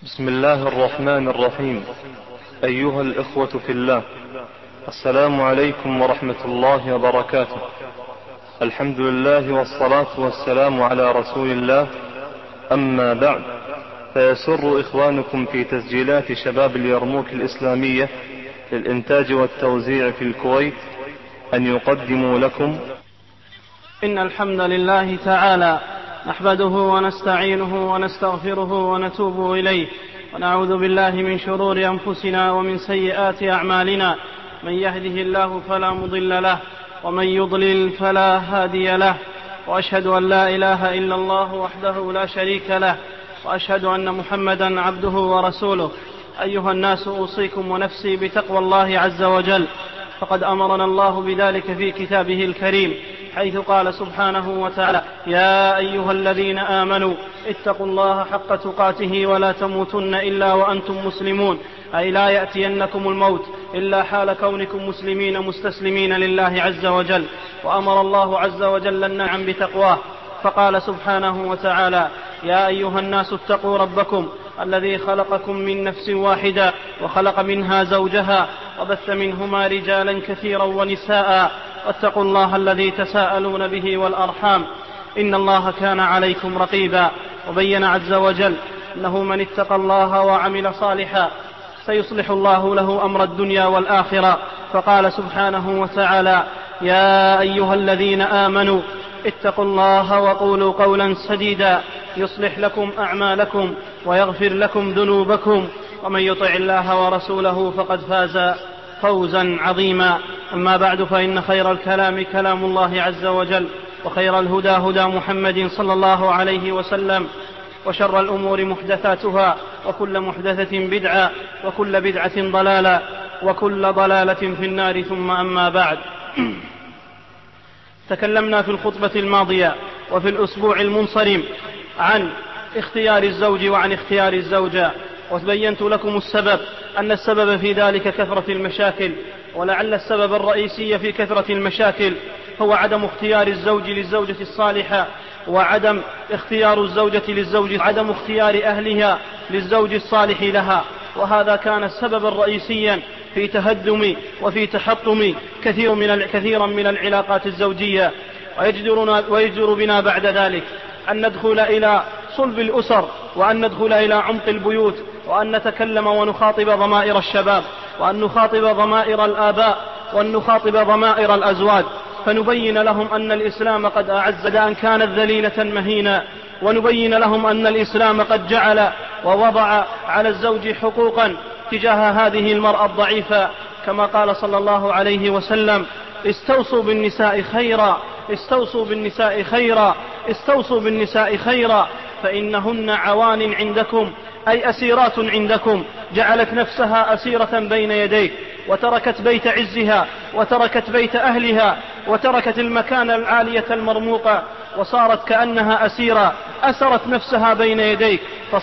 بسم الله الرحمن الرحيم. أيها الإخوة في الله، السلام عليكم ورحمة الله وبركاته. الحمد لله والصلاة والسلام على رسول الله. أما بعد، فيسر إخوانكم في تسجيلات شباب اليرموك الإسلامية للإنتاج والتوزيع في الكويت أن يقدموا لكم إن الحمد لله تعالى نحمده ونستعينه ونستغفره ونتوب إليه، ونعوذ بالله من شرور أنفسنا ومن سيئات أعمالنا. من يهده الله فلا مضل له، ومن يضلل فلا هادي له، وأشهد أن لا إله إلا الله وحده لا شريك له، وأشهد أن محمدا عبده ورسوله. أيها الناس، أوصيكم ونفسي بتقوى الله عز وجل، فقد أمرنا الله بذلك في كتابه الكريم، حيث قال سبحانه وتعالى: يا أيها الذين آمنوا اتقوا الله حق تقاته ولا تموتن إلا وأنتم مسلمون، أي لا يأتينكم الموت إلا حال كونكم مسلمين مستسلمين لله عز وجل. وأمر الله عز وجل النعم بتقواه، فقال سبحانه وتعالى: يا أيها الناس اتقوا ربكم الذي خلقكم من نفس واحدة وخلق منها زوجها وبث منهما رجالا كثيرا ونساء، واتقوا الله الذي تساءلون به والأرحام، إن الله كان عليكم رقيبا. وبين عز وجل أنه من اتقى الله وعمل صالحا سيصلح الله له أمر الدنيا والآخرة، فقال سبحانه وتعالى: يا أيها الذين آمنوا اتقوا الله وقولوا قولا سديدا يصلح لكم أعمالكم ويغفر لكم ذنوبكم، ومن يطع الله ورسوله فقد فاز فوزا عظيما. أما بعد، فإن خير الكلام كلام الله عز وجل، وخير الهدى هدى محمد صلى الله عليه وسلم، وشر الأمور محدثاتها، وكل محدثة بدعة، وكل بدعة ضلالة، وكل ضلالة في النار. ثم أما بعد، تكلمنا في الخطبة الماضية وفي الأسبوع المنصرم عن اختيار الزوج وعن اختيار الزوجة، وبينت لكم السبب، أن السبب في ذلك كثرة المشاكل، ولعل السبب الرئيسي في كثرة المشاكل هو عدم اختيار الزوج للزوجة الصالحة، وعدم اختيار الزوجة للزوج، عدم اختيار أهلها للزوج الصالح لها. وهذا كان السبب الرئيسيا في تهدم وفي تحطم كثيرا من العلاقات الزوجية. ويجدر بنا بعد ذلك أن ندخل إلى صلب الأسر، وأن ندخل إلى عمق البيوت، وأن نتكلم ونخاطب ضمائر الشباب، وأن نخاطب ضمائر الآباء، وأن نخاطب ضمائر الأزواج، فنبين لهم أن الإسلام قد أعز أن كانت ذليلة مهينة، ونبين لهم أن الإسلام قد جعل ووضع على الزوج حقوقا تجاه هذه المرأة الضعيفة، كما قال صلى الله عليه وسلم: استوصوا بالنساء خيرا، استوصوا بالنساء خيرا، استوصوا بالنساء خيرا، فإنهن عوان عندكم، أي أسيرات عندكم، جعلت نفسها أسيرة بين يديك، وتركت بيت عزها، وتركت بيت أهلها، وتركت المكان العالية المرموقة، وصارت كأنها أسيرة، أسرت نفسها بين يديك،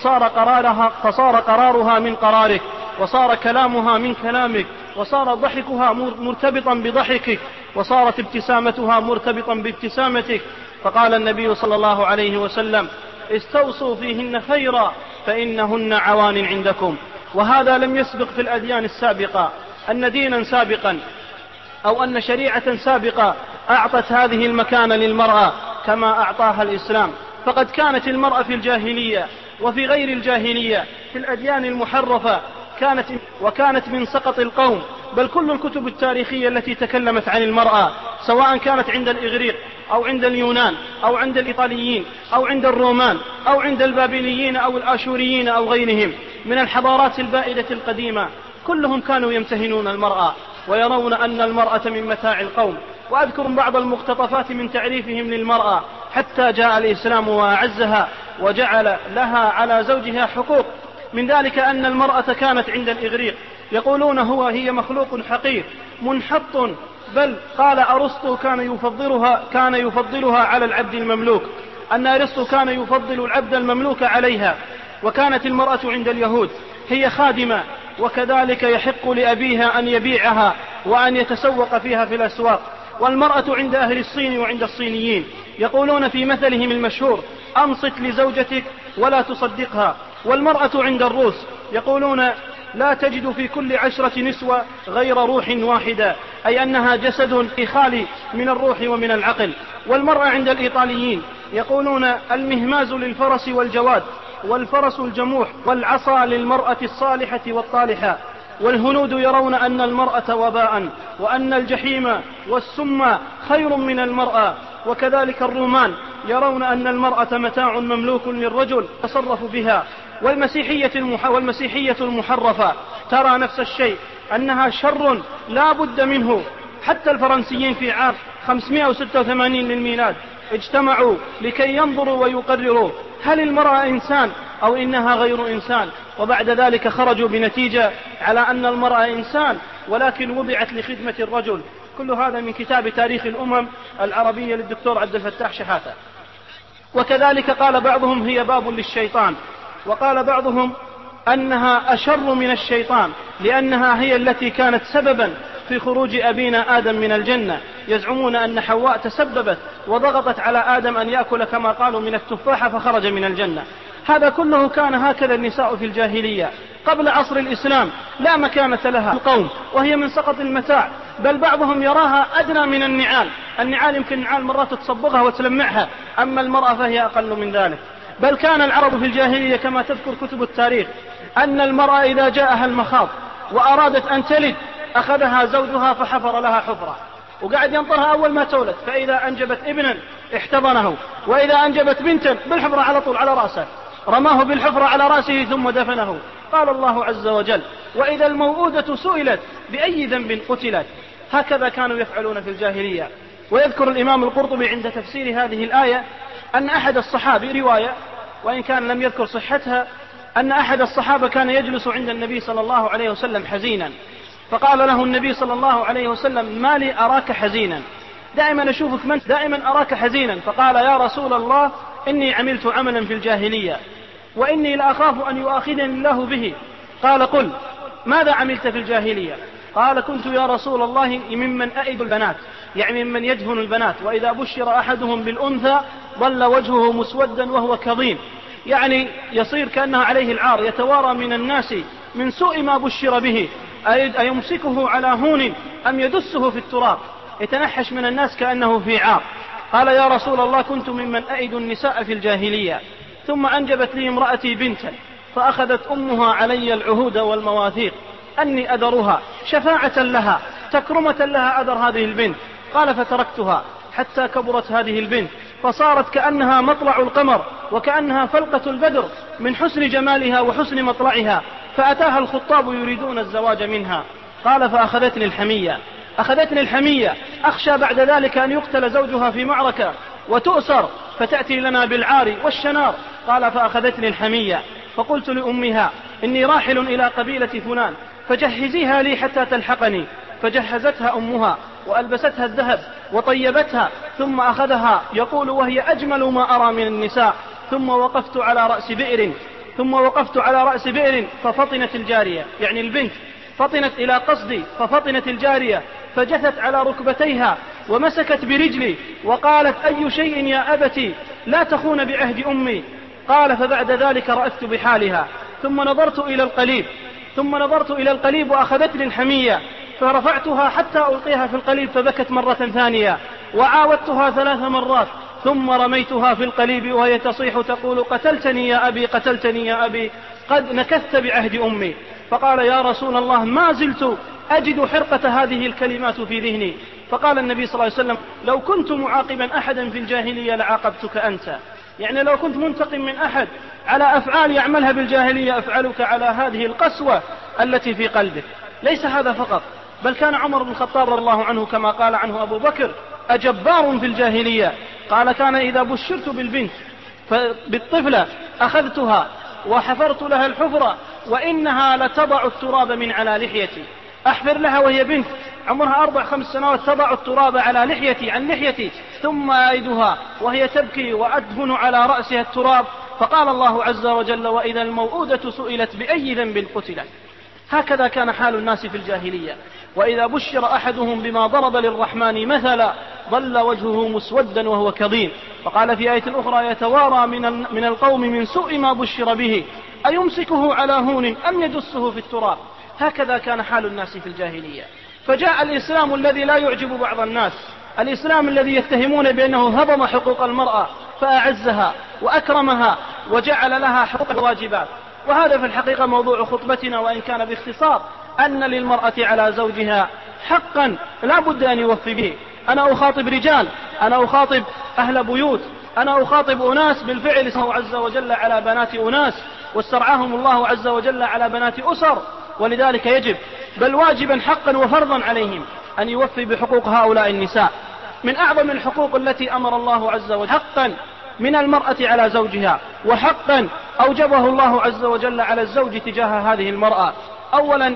فصار قرارها من قرارك، وصار كلامها من كلامك، وصار ضحكها مرتبطا بضحكك، وصارت ابتسامتها مرتبطا بابتسامتك. فقال النبي صلى الله عليه وسلم: استوصوا فيهن خيرا فإنهن عوان عندكم. وهذا لم يسبق في الأديان السابقة أن دينا سابقا أو أن شريعة سابقة أعطت هذه المكانة للمرأة كما أعطاها الإسلام. فقد كانت المرأة في الجاهلية وفي غير الجاهلية في الأديان المحرفة وكانت من سقط القوم، بل كل الكتب التاريخية التي تكلمت عن المرأة، سواء كانت عند الإغريق أو عند اليونان أو عند الإيطاليين أو عند الرومان أو عند البابليين أو الآشوريين أو غيرهم من الحضارات البائدة القديمة، كلهم كانوا يمتهنون المرأة ويرون أن المرأة من متاع القوم. وأذكر بعض المقتطفات من تعريفهم للمرأة، حتى جاء الإسلام وأعزها وجعل لها على زوجها حقوق. من ذلك أن المرأة كانت عند الإغريق يقولون هي مخلوق حقير منحط، بل قال أرسطو كان يفضلها على العبد المملوك، أن أرسطو كان يفضل العبد المملوك عليها. وكانت المرأة عند اليهود هي خادمة، وكذلك يحق لأبيها أن يبيعها وأن يتسوق فيها في الأسواق. والمرأة عند أهل الصين وعند الصينيين يقولون في مثلهم المشهور: أنصت لزوجتك ولا تصدقها، والمرأة عند الروس يقولون لا تجد في كل 10 نسوة غير روح واحدة، أي أنها جسد خالي من الروح ومن العقل. والمرأة عند الإيطاليين يقولون المهماز للفرس والجواد، والفرس الجموح، والعصا للمرأة الصالحة والطالحة. والهنود يرون أن المرأة وباء، وأن الجحيم والسم خير من المرأة. وكذلك الرومان يرون أن المرأة متاع مملوك للرجل تصرف بها. والمسيحية المحرفة ترى نفس الشيء، أنها شر لا بد منه. حتى الفرنسيين في عام 586 للميلاد اجتمعوا لكي ينظروا ويقرروا هل المرأة إنسان أو إنها غير إنسان، وبعد ذلك خرجوا بنتيجة على أن المرأة إنسان ولكن وضعت لخدمة الرجل. كل هذا من كتاب تاريخ الأمم العربية للدكتور عبد الفتاح شحاتة. وكذلك قال بعضهم هي باب للشيطان، وقال بعضهم أنها أشر من الشيطان، لأنها هي التي كانت سببا في خروج أبينا آدم من الجنة. يزعمون أن حواء تسببت وضغطت على آدم أن يأكل كما قالوا من التفاحة فخرج من الجنة. هذا كله كان هكذا النساء في الجاهلية قبل عصر الإسلام، لا مكانة لها القوم، وهي من سقط المتاع، بل بعضهم يراها أدنى من النعال يمكن نعال مرات تصبغها وتلمعها، أما المرأة فهي أقل من ذلك. بل كان العرب في الجاهلية كما تذكر كتب التاريخ أن المرأة إذا جاءها المخاض وأرادت أن تلد أخذها زوجها فحفر لها حفرة وقاعد ينطرها أول ما تولد، فإذا أنجبت ابنا احتضنه، وإذا أنجبت بنتا بالحفرة على طول على رأسه، رماه بالحفرة على رأسه ثم دفنه. قال الله عز وجل وإذا الموءودة سئلت بأي ذنب قتلت. هكذا كانوا يفعلون في الجاهلية. ويذكر الإمام القرطبي عند تفسير هذه الآية أن أحد الصحابة، رواية وإن كان لم يذكر صحتها، أن أحد الصحابة كان يجلس عند النبي صلى الله عليه وسلم حزينا، فقال له النبي صلى الله عليه وسلم ما لي أراك حزينا، دائما أشوفك من دائما أراك حزينا. فقال يا رسول الله إني عملت عملا في الجاهلية وإني لأخاف أن يؤاخذني الله به. قال قل ماذا عملت في الجاهلية؟ قال كنت يا رسول الله ممن أئد البنات، يعني ممن يدهن البنات، وإذا بشر أحدهم بالأنثى ظل وجهه مسودا وهو كظيم، يعني يصير كأنها عليه العار، يتوارى من الناس من سوء ما بشر به، أيمسكه على هون أم يدسه في التراب، يتنحش من الناس كأنه في عار. قال يا رسول الله كنت ممن أئد النساء في الجاهلية، ثم أنجبت لي امرأتي بنتا، فأخذت أمها علي العهود والمواثيق أني أدرها شفاعة لها تكرمة لها أدر هذه البنت. قال فتركتها حتى كبرت هذه البنت فصارت كأنها مطلع القمر وكأنها فلقة البدر من حسن جمالها وحسن مطلعها، فأتاها الخطاب يريدون الزواج منها. قال فأخذتني الحمية أخشى بعد ذلك أن يقتل زوجها في معركة وتؤسر فتأتي لنا بالعار والشنار. قال فأخذتني الحمية فقلت لأمها إني راحل إلى قبيلة فلان فجهزيها لي حتى تلحقني، فجهزتها أمها وألبستها الذهب وطيبتها، ثم أخذها يقول وهي أجمل ما أرى من النساء، ثم وقفت على رأس بئر ففطنت الجارية، يعني البنت فطنت إلى قصدي، ففطنت الجارية فجثت على ركبتيها ومسكت برجلي وقالت أي شيء يا أبتي لا تخون بعهد أمي. قال فبعد ذلك رأت بحالها ثم نظرت إلى القليب وأخذتني الحمية فرفعتها حتى ألقيها في القليب فبكت مرة ثانية وعاودتها 3 مرات ثم رميتها في القليب وهي تصيح تقول قتلتني يا أبي قد نكثت بعهد أمي. فقال يا رسول الله ما زلت أجد حرقة هذه الكلمات في ذهني. فقال النبي صلى الله عليه وسلم لو كنت معاقبا أحدا في الجاهلية لعاقبتك أنت، يعني لو كنت منتقم من أحد على أفعال يعملها بالجاهلية أفعلك على هذه القسوة التي في قلبك. ليس هذا فقط، بل كان عمر بن الخطاب رضي الله عنه كما قال عنه أبو بكر أجبار في الجاهلية. قال كان إذا بشرت بالبنت بالطفلة أخذتها وحفرت لها الحفرة وإنها لتضع التراب من على لحيتي، أحفر لها وهي بنت عمرها 4-5 سنوات تضع التراب على لحيتي ثم أعيدها وهي تبكي وأدهن على رأسها التراب. فقال الله عز وجل وإذا الموءودة سئلت بأي ذنب قتلت. هكذا كان حال الناس في الجاهلية، وإذا بشر أحدهم بما ضرب للرحمن مثلا ظل وجهه مسودا وهو كظيم. فقال في آية أخرى يتوارى من القوم من سوء ما بشر به أيمسكه على هون أم يدسه في التراب؟ هكذا كان حال الناس في الجاهلية. فجاء الإسلام الذي لا يعجب بعض الناس، الإسلام الذي يتهمون بأنه هضم حقوق المرأة فأعزها وأكرمها وجعل لها حقوق الواجبات. وهذا في الحقيقة موضوع خطبتنا، وإن كان باختصار، أن للمرأة على زوجها حقا لا بد أن يوفي به. أنا أخاطب رجال، أنا أخاطب أهل بيوت، أنا أخاطب أناس بالفعل الله عز وجل على بنات أناس، واسترعاهم الله عز وجل على بنات أسر. ولذلك يجب بل واجبا حقا وفرضا عليهم أن يوفي بحقوق هؤلاء النساء. من أعظم الحقوق التي أمر الله عز وجل حقا من المرأة على زوجها، وحقا أوجبه الله عز وجل على الزوج تجاه هذه المرأة، أولا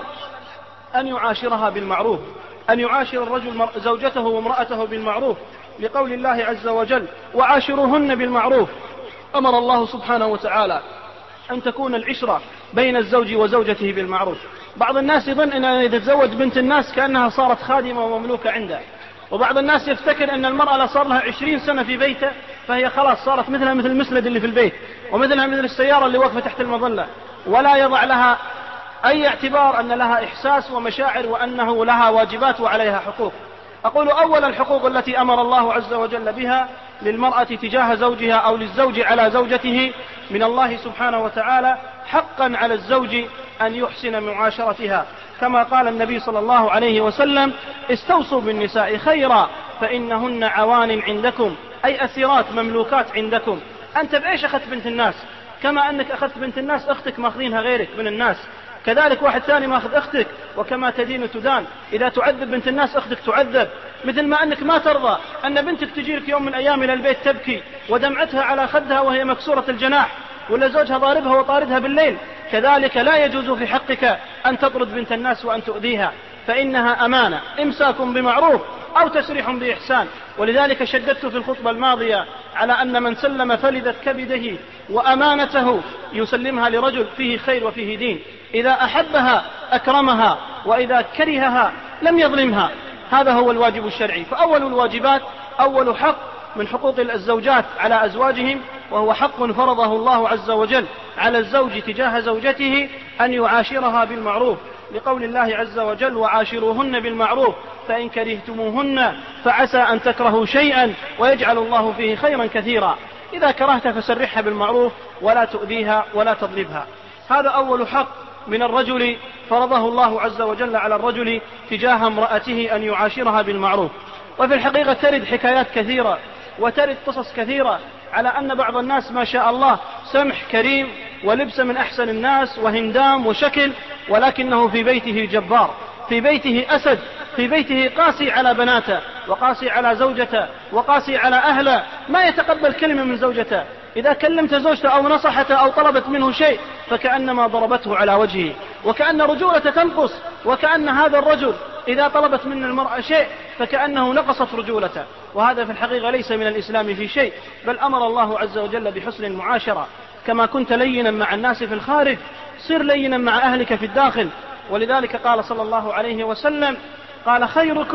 أن يعاشرها بالمعروف، أن يعاشر الرجل زوجته وامرأته بالمعروف، لقول الله عز وجل: وعاشروهن بالمعروف. أمر الله سبحانه وتعالى أن تكون العشرة بين الزوج وزوجته بالمعروف. بعض الناس يظن أن إذا تزوج بنت الناس كأنها صارت خادمة ومملوكة عنده، وبعض الناس يفتكر أن المرأة صار لها 20 سنة في بيته فهي خلاص صارت مثلها مثل المسند اللي في البيت، ومثلها مثل السيارة اللي واقفة تحت المظلة، ولا يضع لها أي اعتبار أن لها إحساس ومشاعر وأنه لها واجبات وعليها حقوق. أقول أول الحقوق التي أمر الله عز وجل بها للمرأة تجاه زوجها أو للزوج على زوجته من الله سبحانه وتعالى: حقا على الزوج أن يحسن معاشرتها، كما قال النبي صلى الله عليه وسلم: استوصوا بالنساء خيرا فإنهن عوان عندكم، أي أسيرات مملوكات عندكم. أنت بإيش أخذت بنت الناس؟ كما أنك أخذت بنت الناس أختك ماخذينها غيرك من الناس، كذلك واحد ثاني ماخذ أختك، وكما تدين تدان. إذا تعذب بنت الناس أختك تعذب، مثل ما أنك ما ترضى أن بنتك تجيك يوم من الأيام إلى البيت تبكي ودمعتها على خدها وهي مكسورة الجناح، ولا زوجها ضاربها وطاردها بالليل، كذلك لا يجوز في حقك أن تطرد بنت الناس وأن تؤذيها، فإنها أمانة، إمساك بمعروف أو تسريح بإحسان. ولذلك شددت في الخطبة الماضية على أن من سلم فلذة كبده وأمانته يسلمها لرجل فيه خير وفيه دين، إذا أحبها أكرمها، وإذا كرهها لم يظلمها. هذا هو الواجب الشرعي. فأول الواجبات، أول حق من حقوق الزوجات على أزواجهم، وهو حق فرضه الله عز وجل على الزوج تجاه زوجته، أن يعاشرها بالمعروف، لقول الله عز وجل: وعاشروهن بالمعروف فإن كرهتموهن فعسى أن تكرهوا شيئا ويجعل الله فيه خيرا كثيرا. إذا كرهت فسرحها بالمعروف ولا تؤذيها ولا تضربها. هذا أول حق من الرجل فرضه الله عز وجل على الرجل تجاه امرأته، أن يعاشرها بالمعروف. وفي الحقيقة ترد حكايات كثيرة وترد قصص كثيرة على أن بعض الناس ما شاء الله سمح كريم ولبس من أحسن الناس وهندام وشكل، ولكنه في بيته جبار، في بيته أسد، في بيته قاسي على بناته وقاسي على زوجته وقاسي على أهله، ما يتقبل كلمة من زوجته. إذا كلمت زوجته أو نصحته أو طلبت منه شيء فكأنما ضربته على وجهه، وكأن رجولته تنقص، وكأن هذا الرجل إذا طلبت من المرأة شيء فكأنه نقصت رجولته. وهذا في الحقيقة ليس من الإسلام في شيء، بل أمر الله عز وجل بحسن المعاشرة. كما كنت لينا مع الناس في الخارج صر لينا مع أهلك في الداخل. ولذلك قال صلى الله عليه وسلم: قال: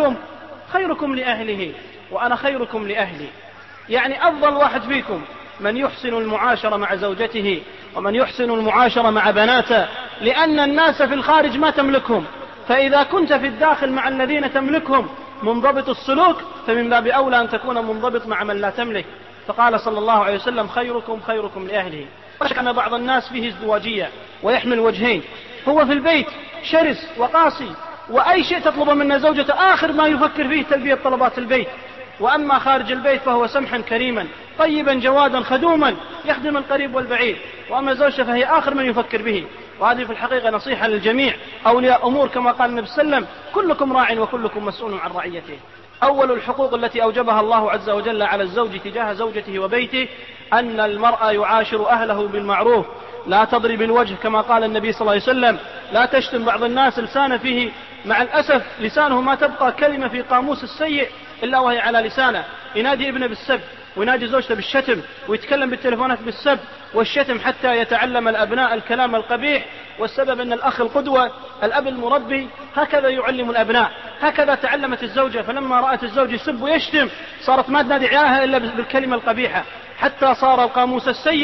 خيركم لأهله وأنا خيركم لأهلي. يعني أفضل واحد فيكم من يحسن المعاشرة مع زوجته ومن يحسن المعاشرة مع بناته، لأن الناس في الخارج ما تملكهم، فإذا كنت في الداخل مع الذين تملكهم منضبط السلوك فمن باب أولى أن تكون منضبط مع من لا تملك. فقال صلى الله عليه وسلم: خيركم لأهله. وشك أن بعض الناس فيه ازدواجية ويحمل وجهين، هو في البيت شرس وقاسي، وأي شيء تطلب من زوجته آخر ما يفكر فيه تلبية طلبات البيت، وأما خارج البيت فهو سمحا كريما طيبا جوادا خدوما يخدم القريب والبعيد، وأما زوجته فهي آخر من يفكر به. وهذه في الحقيقة نصيحة للجميع أولياء أمور، كما قال النبي صلى الله عليه وسلم: كلكم راع وكلكم مسؤول عن رعيته. أول الحقوق التي أوجبها الله عز وجل على الزوج تجاه زوجته وبيته أن المرأة يعاشر أهله بالمعروف، لا تضرب الوجه، كما قال النبي صلى الله عليه وسلم: لا تشتم. بعض الناس لسانه فيه مع الأسف لسانه ما تبقى كلمة في قاموس السيء إلا وهي على لسانه، ينادي ابنه بالسب وينادي زوجته بالشتم ويتكلم بالتلفونات بالسب والشتم حتى يتعلم الأبناء الكلام القبيح. والسبب أن الأخ القدوة الأب المربي هكذا يعلم الأبناء، هكذا تعلمت الزوجة، فلما رأت الزوج يسب ويشتم صارت ما تنادي عيالها إلا بالكلمة القبيحة، حتى صار القاموس السيء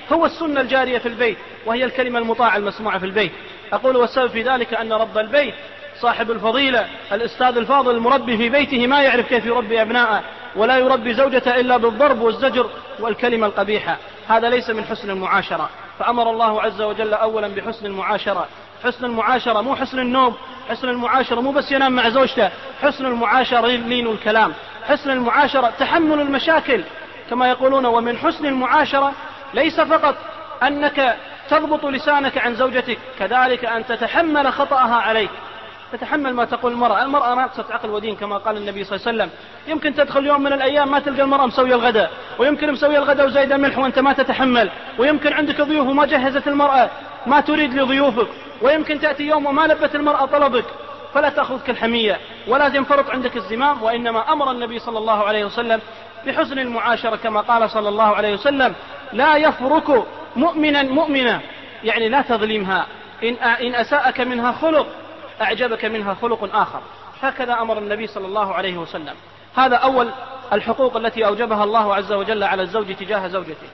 هو السنة الجارية في البيت، وهي الكلمة المطاعة المسموعة في البيت. أقول والسبب في ذلك أن رب البيت صاحب الفضيلة الأستاذ الفاضل المربي في بيته ما يعرف كيف يربي أبناءه، ولا يربي زوجته إلا بالضرب والزجر والكلمة القبيحة. هذا ليس من حسن المعاشرة. فأمر الله عز وجل أولا بحسن المعاشرة. حسن المعاشرة مو حسن النوم، حسن المعاشرة مو بس ينام مع زوجته، حسن المعاشرة لين الكلام، حسن المعاشرة تحمل المشاكل كما يقولون. ومن حسن المعاشرة ليس فقط أنك تضبط لسانك عن زوجتك، كذلك أن تتحمل خطأها عليك، تتحمل ما تقول المرأة ناقصة عقل ودين كما قال النبي صلى الله عليه وسلم. يمكن تدخل يوم من الأيام ما تلقى المرأة مسوية الغداء، ويمكن مسوية الغداء وزايد الملح وأنت ما تتحمل، ويمكن عندك ضيوف وما جهزت المرأة ما تريد لضيوفك، ويمكن تأتي يوم وما لبت المرأة طلبك، فلا تأخذك الحمية ولا ينفرط عندك الزمام. وإنما أمر النبي صلى الله عليه وسلم بحسن المعاشرة كما قال صلى الله عليه وسلم: لا يفرك مؤمنا، يعني لا تظلمها، إن أساءك منها خلق أعجبك منها خلق آخر. هكذا أمر النبي صلى الله عليه وسلم. هذا أول الحقوق التي أوجبها الله عز وجل على الزوج تجاه زوجته.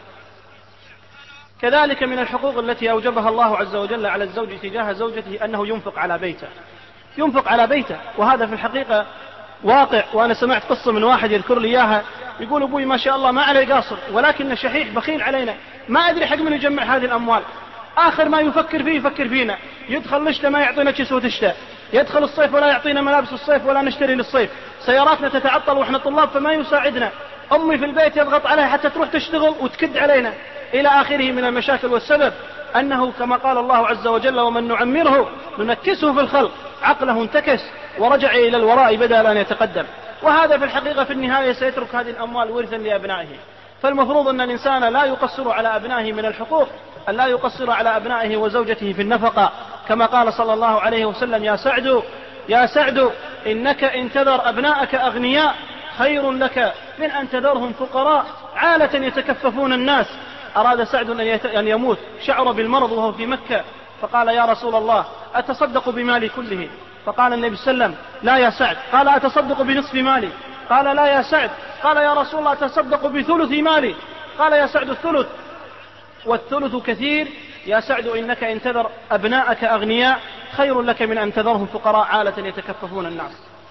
كذلك من الحقوق التي أوجبها الله عز وجل على الزوج تجاه زوجته أنه ينفق على بيته، ينفق على بيته. وهذا في الحقيقة واقع. وأنا سمعت قصة من واحد يذكر لي إياها، يقول: أبوي ما شاء الله ما عليه قاصر، ولكن شحيح بخيل علينا، ما أدري حق من يجمع هذه الأموال، آخر ما يفكر فيه يفكر فينا، يدخل الشتاء ما يعطينا كسوة الشتاء، يدخل الصيف ولا يعطينا ملابس الصيف ولا نشتري للصيف، سياراتنا تتعطل وإحنا طلاب فما يساعدنا، أمي في البيت يضغط عليها حتى تروح تشتغل وتكد علينا، إلى آخره من المشاكل. والسبب أنه كما قال الله عز وجل: ومن نعمره ننكسه في الخلق، عقله انتكس ورجع إلى الوراء بدل أن يتقدم. وهذا في الحقيقة في النهاية سيترك هذه الأموال ورثا لأبنائه. فالمفروض أن الإنسان لا يقصر على أبنائه من الحقوق، أن لا يقصر على أبنائه وزوجته في النفقة، كما قال صلى الله عليه وسلم: يا سعد إنك إن تذر أبناءك أغنياء خير لك من أن تذرهم فقراء عالة يتكففون الناس. أراد سعد أن يموت، شعر بالمرض وهو في مكة، فقال: يا رسول الله أتصدق بمالي كله؟ فقال النبي صلى الله عليه وسلم: لا يا سعد. قال: أتصدق بنصف مالي؟ قال: لا يا سعد. قال: يا رسول الله أتصدق بثلث مالي؟ قال: يا سعد الثلث، والثلث كثير. يا سعد إنك إن تذر أبناءك أغنياء خير لك من أن تذرهم فقراء عالة يتكففون الناس.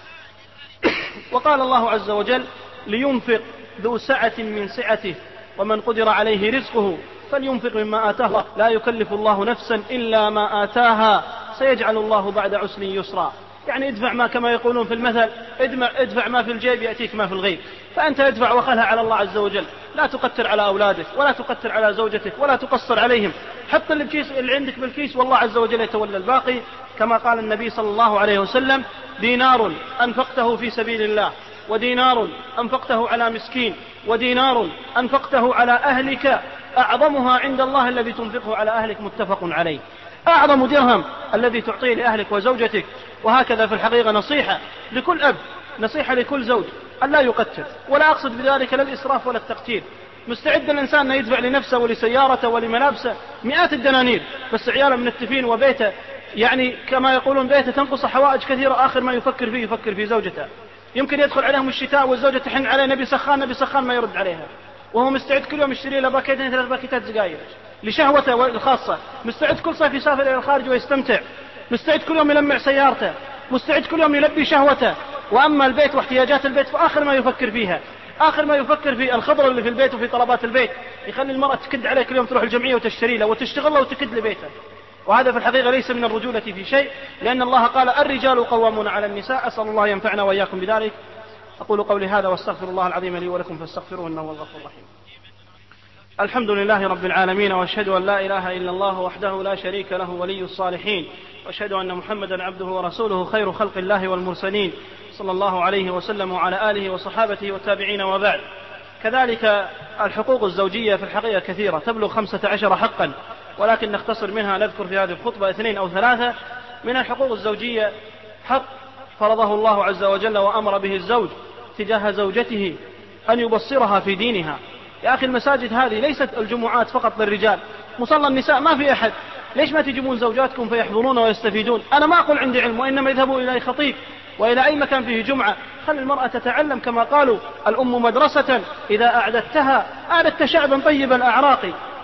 وقال الله عز وجل: لينفق ذو سعة من سعته ومن قدر عليه رزقه فلينفق مما آتاه الله لا يكلف الله نفسا إلا ما آتاها سيجعل الله بعد عسر يسرا. يعني ادفع ما، كما يقولون في المثل: ادفع ما في الجيب يأتيك ما في الغيب. فأنت ادفع وخلها على الله عز وجل، لا تقتر على أولادك ولا تقتر على زوجتك ولا تقصر عليهم، حط اللي عندك بالكيس والله عز وجل يتولى الباقي. كما قال النبي صلى الله عليه وسلم: دينار أنفقته في سبيل الله، ودينار أنفقته على مسكين، ودينار أنفقته على أهلك أعظمها عند الله الذي تنفقه على أهلك. متفق عليه. أعظم درهم الذي تعطيه لأهلك وزوجتك. وهكذا في الحقيقة نصيحة لكل أب، نصيحة لكل زوج، أن لا يقتر، ولا أقصد بذلك لا الإسراف ولا التقتير. مستعد الإنسان أن يدفع لنفسه ولسيارته ولملابسه مئات الدنانير، بس عياله منتفين وبيته يعني كما يقولون بيته تنقص حوائج كثيرة، آخر ما يفكر في زوجته. يمكن يدخل عليهم الشتاء والزوجة تحن عليه: نبي سخان ما يرد عليها، وهو مستعد كل يوم يشتري له باكيتين 3 باكيتات سجاير لشهوته الخاصة، مستعد كل صيف يسافر إلى الخارج ويستمتع، مستعد كل يوم يلمع سيارته، مستعد كل يوم يلبي شهوته. وأما البيت واحتياجات البيت فآخر ما يفكر فيها، آخر ما يفكر في الخضر اللي في البيت وفي طلبات البيت، يخلي المرأة تكد عليه كل يوم تروح الجمعية وتشتري له وتشتغل له وتكد لبيته. وهذا في الحقيقة ليس من الرجولة في شيء، لأن الله قال: الرجال قوامون على النساء. أسأل الله ينفعنا وإياكم بذلك. أقول قولي هذا واستغفر الله العظيم لي ولكم فاستغفروه إنه هو الغفور الرحيم. الحمد لله رب العالمين، وأشهد أن لا إله إلا الله وحده لا شريك له ولي الصالحين، وأشهد أن محمدا عبده ورسوله خير خلق الله والمرسلين صلى الله عليه وسلم وعلى آله وصحابته والتابعين. وبعد، كذلك الحقوق الزوجية في الحقيقة كثيرة تبلغ 15 حقا، ولكن نختصر منها نذكر في هذه الخطبة 2 أو 3. من الحقوق الزوجية حق فرضه الله عز وجل وأمر به الزوج تجاه زوجته أن يبصرها في دينها. يا أخي المساجد هذه ليست الجمعات فقط للرجال، مصلى النساء ما في أحد، ليش ما تجيبون زوجاتكم فيحضرون ويستفيدون؟ أنا ما أقول عندي علم، وإنما يذهبوا إلى خطيب وإلى أي مكان فيه جمعة. خلي المرأة تتعلم، كما قالوا: الأم مدرسة إذا أعددتها أعددت شعبا طيب الأعراق.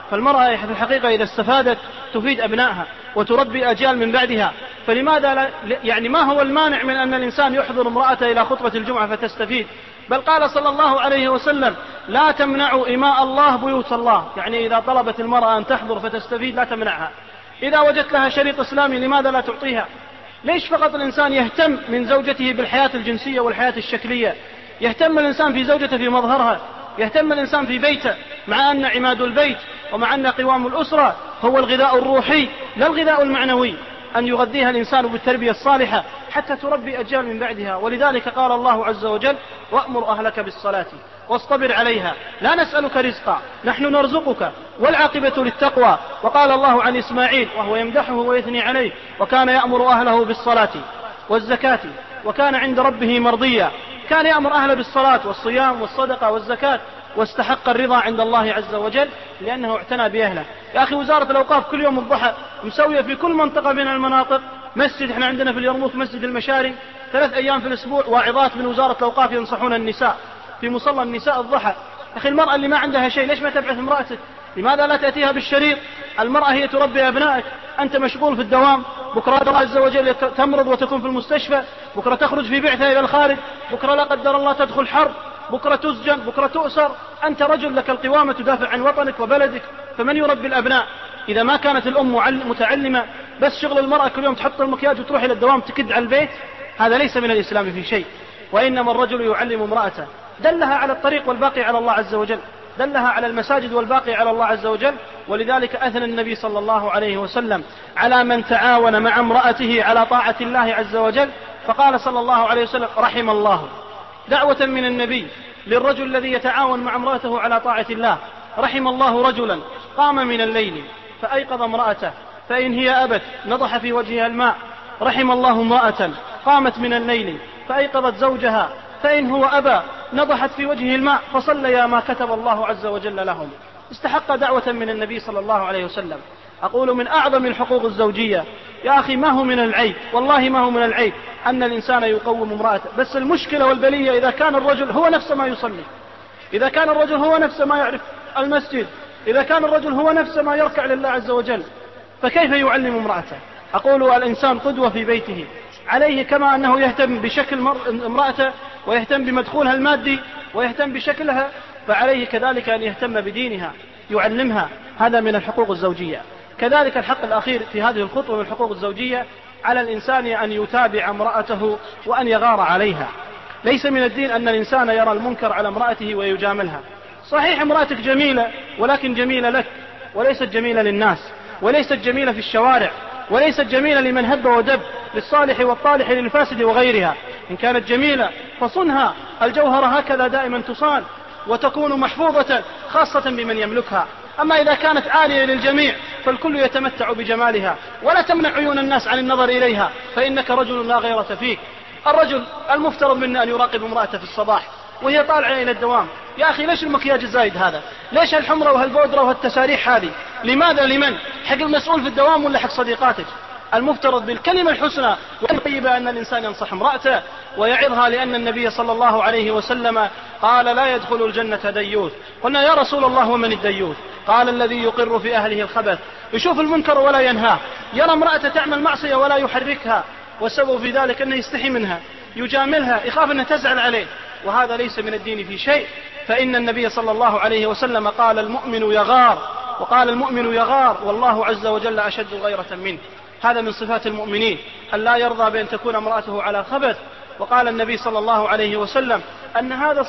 فالمرأة في الحقيقة إذا استفادت تفيد أبنائها وتربي أجيال من بعدها، فلماذا لا يعني ما هو المانع من أن الإنسان يحضر امرأته إلى خطبة الجمعة فتستفيد؟ بل قال صلى الله عليه وسلم لا تمنعوا إماء الله بيوت الله، يعني إذا طلبت المرأة أن تحضر فتستفيد لا تمنعها. إذا وجدت لها شريط إسلامي لماذا لا تعطيها؟ ليش فقط الإنسان يهتم من زوجته بالحياة الجنسية والحياة الشكلية؟ يهتم الإنسان في زوجته في مظهرها، يهتم الإنسان في بيته، مع أن عماد البيت ومع أن قوام الأسرة هو الغذاء الروحي لا الغذاء المعنوي، أن يغذيها الإنسان بالتربية الصالحة حتى تربي أجيال من بعدها. ولذلك قال الله عز وجل وأمر أهلك بالصلاة واصطبر عليها لا نسألك رزقا نحن نرزقك والعاقبة للتقوى. وقال الله عن إسماعيل وهو يمدحه ويثني عليه وكان يأمر أهله بالصلاة والزكاة وكان عند ربه مرضيا. كان يأمر أهله بالصلاة والصيام والصدقة والزكاة واستحق الرضا عند الله عز وجل لأنه اعتنى بأهله. يا أخي وزارة الأوقاف كل يوم الضحى مسوية في كل منطقة من المناطق مسجد. احنا عندنا في اليرموك مسجد المشاري 3 أيام في الأسبوع واعظات من وزارة الأوقاف ينصحون النساء في مصلى النساء الضحى. أخي المرأة اللي ما عندها شيء ليش ما تبعث امرأتك؟ لماذا لا تأتيها بالشريط؟ المرأة هي تربي أبنائك، أنت مشغول في الدوام، بكرة الله عز وجل تمرض وتكون في المستشفى، بكرة تخرج في بعثة إلى الخارج، بكرة لا قدر الله تدخل حرب، بكرة تسجن، بكرة تؤسر. أنت رجل لك القوامة تدافع عن وطنك وبلدك، فمن يربي الأبناء؟ إذا ما كانت الأم متعلمة بس شغل المرأة كل يوم تحط المكياج وتروح إلى الدوام تكد على البيت، هذا ليس من الإسلام في شيء. وإنما الرجل يعلم امرأته، دلها على الطريق والباقي على الله عز وجل، دلها على المساجد والباقي على الله عز وجل. ولذلك أثنى النبي صلى الله عليه وسلم على من تعاون مع امرأته على طاعة الله عز وجل، فقال صلى الله عليه وسلم رحم الله دعوة من النبي للرجل الذي يتعاون مع امرأته على طاعة الله. رحم الله رجلا قام من الليل فأيقظ امرأته فإن هي أبت نضح في وجهها الماء. رحم الله امرأة قامت من الليل فأيقظت زوجها فإن هو أبى نضحت في وجهه الماء فصليا ما كتب الله عز وجل لهم. استحق دعوة من النبي صلى الله عليه وسلم. أقول من أعظم الحقوق الزوجية يا أخي ما هو من العيب، والله ما هو من العيب أن الإنسان يقوم امرأته، بس المشكلة والبلية إذا كان الرجل هو نفسه ما يصلي، إذا كان الرجل هو نفسه ما يعرف المسجد، إذا كان الرجل هو نفسه ما يركع لله عز وجل، فكيف يعلم امرأته؟ أقول الإنسان قدوة في بيته، عليه كما أنه يهتم بشكل امرأته ويهتم بمدخولها المادي ويهتم بشكلها، فعليه كذلك أن يهتم بدينها يعلمها. هذا من الحقوق الزوجية. كذلك الحق الأخير في هذه الخطوة من الحقوق الزوجية على الإنسان أن يتابع امرأته وأن يغار عليها. ليس من الدين أن الإنسان يرى المنكر على امرأته ويجاملها. صحيح امرأتك جميلة ولكن جميلة لك وليست جميلة للناس، وليست جميلة في الشوارع، وليست جميلة لمن هب ودب، للصالح والطالح للفاسد وغيرها. إن كانت جميلة فصنها، الجوهرة هكذا دائما تصان وتكون محفوظة خاصة بمن يملكها. أما إذا كانت عالية للجميع فالكل يتمتع بجمالها، ولا تمنع عيون الناس عن النظر إليها فإنك رجل لا غيرة فيك. الرجل المفترض منه أن يراقب امرأته في الصباح وهي طالعة إلى الدوام. يا أخي ليش المكياج الزايد هذا؟ ليش الحمرة وهالبودرة وهالتساريح هذه؟ لماذا؟ لمن؟ حق المسؤول في الدوام ولا حق صديقاتك؟ المفترض بالكلمة الحسنى والطيبة أن الإنسان ينصح امرأته ويعظها، لأن النبي صلى الله عليه وسلم قال لا يدخل الجنة ديوث. قلنا يا رسول الله ومن الديوث؟ قال الذي يقر في أهله الخبث، يشوف المنكر ولا ينهاه، يرى امرأة تعمل معصية ولا يحركها، والسبب في ذلك أنه يستحي منها، يجاملها، يخاف أنها تزعل عليه، وهذا ليس من الدين في شيء. فإن النبي صلى الله عليه وسلم قال المؤمن يغار، وقال المؤمن يغار والله عز وجل أشد غيرة منه. هذا من صفات المؤمنين أن لا يرضى بأن تكون امرأته على خبث. وقال النبي صلى الله عليه وسلم أن هذا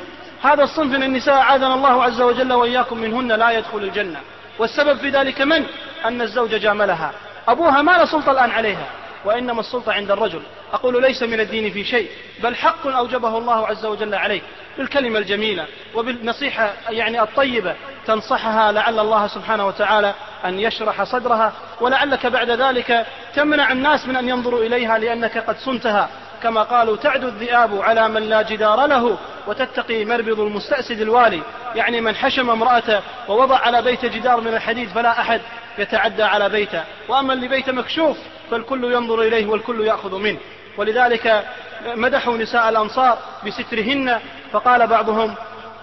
الصنف من النساء عاذنا الله عز وجل وإياكم منهن لا يدخل الجنة. والسبب في ذلك من؟ أن الزوج جاملها، أبوها ما له سلطة الآن عليها، وإنما السلطة عند الرجل. أقول ليس من الدين في شيء، بل حق أوجبه الله عز وجل عليك بالكلمة الجميلة وبالنصيحة الطيبة تنصحها، لعل الله سبحانه وتعالى أن يشرح صدرها، ولعلك بعد ذلك تمنع الناس من أن ينظروا إليها لأنك قد صنتها. كما قالوا تعدو الذئاب على من لا جدار له وتتقي مربض المستأسد الوالي، يعني من حشم امرأته ووضع على بيت جدار من الحديد فلا أحد يتعدى على بيته، وأما اللي بيته مكشوف فالكل ينظر إليه والكل يأخذ منه. ولذلك مدحوا نساء الأنصار بسترهن، فقال بعضهم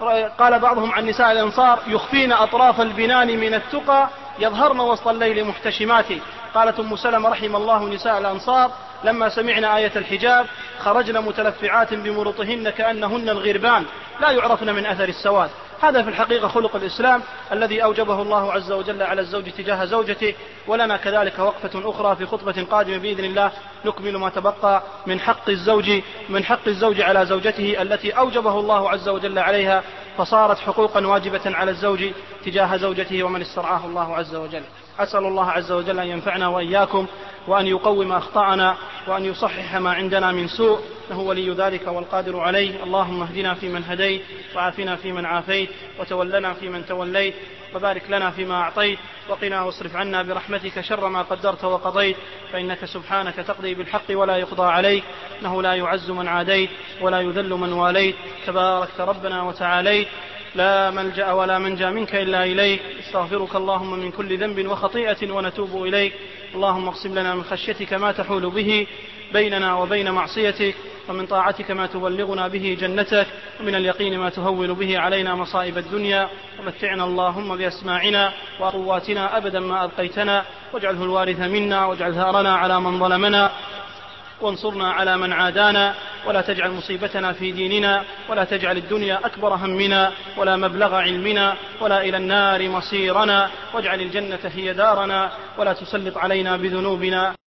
قال بعضهم عن نساء الأنصار يخفين أطراف البنان من التقى يظهرن وسط الليل محتشمات. قالت أم سلمة رحم الله نساء الأنصار لما سمعنا آية الحجاب خرجن متلفعات بمرطهن كأنهن الغربان لا يعرفن من أثر السواد. هذا في الحقيقة خلق الإسلام الذي أوجبه الله عز وجل على الزوج تجاه زوجته. ولنا كذلك وقفة أخرى في خطبة قادمة بإذن الله نكمل ما تبقى من حق الزوج على زوجته التي أوجبه الله عز وجل عليها، فصارت حقوقا واجبة على الزوج تجاه زوجته ومن استرعاه الله عز وجل. أسأل الله عز وجل أن ينفعنا وإياكم وأن يقوم أخطاءنا وأن يصحح ما عندنا من سوء، إنه ولي ذلك والقادر عليه. اللهم اهدنا فيمن هديت وعافنا فيمن عافيت وتولنا فيمن توليت وبارك لنا فيما أعطيت وقنا واصرف عنا برحمتك شر ما قدرت وقضيت، فإنك سبحانك تقضي بالحق ولا يقضى عليك، إنه لا يعز من عاديت ولا يذل من واليت، تباركت ربنا وتعاليت، لا ملجأ ولا منجا منك إلا إليك. استغفرك اللهم من كل ذنب وخطيئة ونتوب إليك. اللهم اقسم لنا من خشيتك ما تحول به بيننا وبين معصيتك، ومن طاعتك ما تبلغنا به جنتك، ومن اليقين ما تهون به علينا مصائب الدنيا، ومتعنا اللهم بأسماعنا وقواتنا أبدا ما أبقيتنا، واجعله الوارث منا، واجعل ثارنا على من ظلمنا، وانصرنا على من عادانا، ولا تجعل مصيبتنا في ديننا، ولا تجعل الدنيا أكبر همنا ولا مبلغ علمنا ولا إلى النار مصيرنا، واجعل الجنة هي دارنا، ولا تسلط علينا بذنوبنا